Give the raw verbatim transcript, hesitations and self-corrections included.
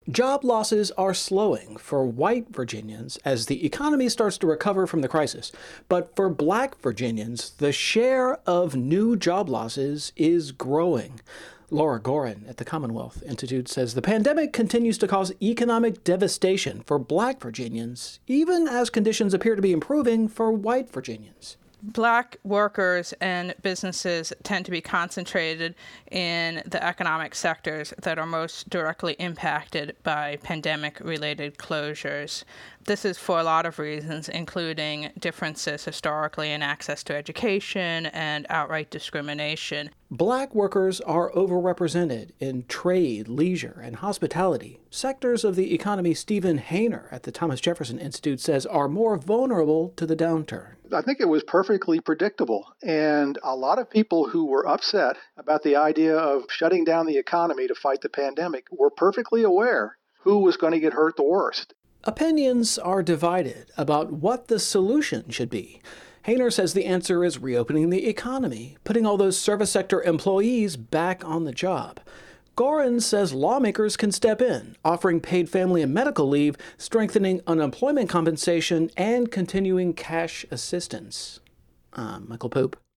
Job losses are slowing for white Virginians as the economy starts to recover from the crisis. But for black Virginians, the share of new job losses is growing. Laura Gorin at the Commonwealth Institute says the pandemic continues to cause economic devastation for black Virginians, even as conditions appear to be improving for white Virginians. Black workers and businesses tend to be concentrated in the economic sectors that are most directly impacted by pandemic-related closures. This is for a lot of reasons, including differences historically in access to education and outright discrimination. Black workers are overrepresented in trade, leisure, and hospitality, sectors of the economy Stephen Haner at the Thomas Jefferson Institute says are more vulnerable to the downturn. I think it was perfectly predictable, and a lot of people who were upset about the idea of shutting down the economy to fight the pandemic were perfectly aware who was going to get hurt the worst. Opinions are divided about what the solution should be. Haner says the answer is reopening the economy, putting all those service sector employees back on the job. Gorin says lawmakers can step in, offering paid family and medical leave, strengthening unemployment compensation, and continuing cash assistance. I'm Michael Pope.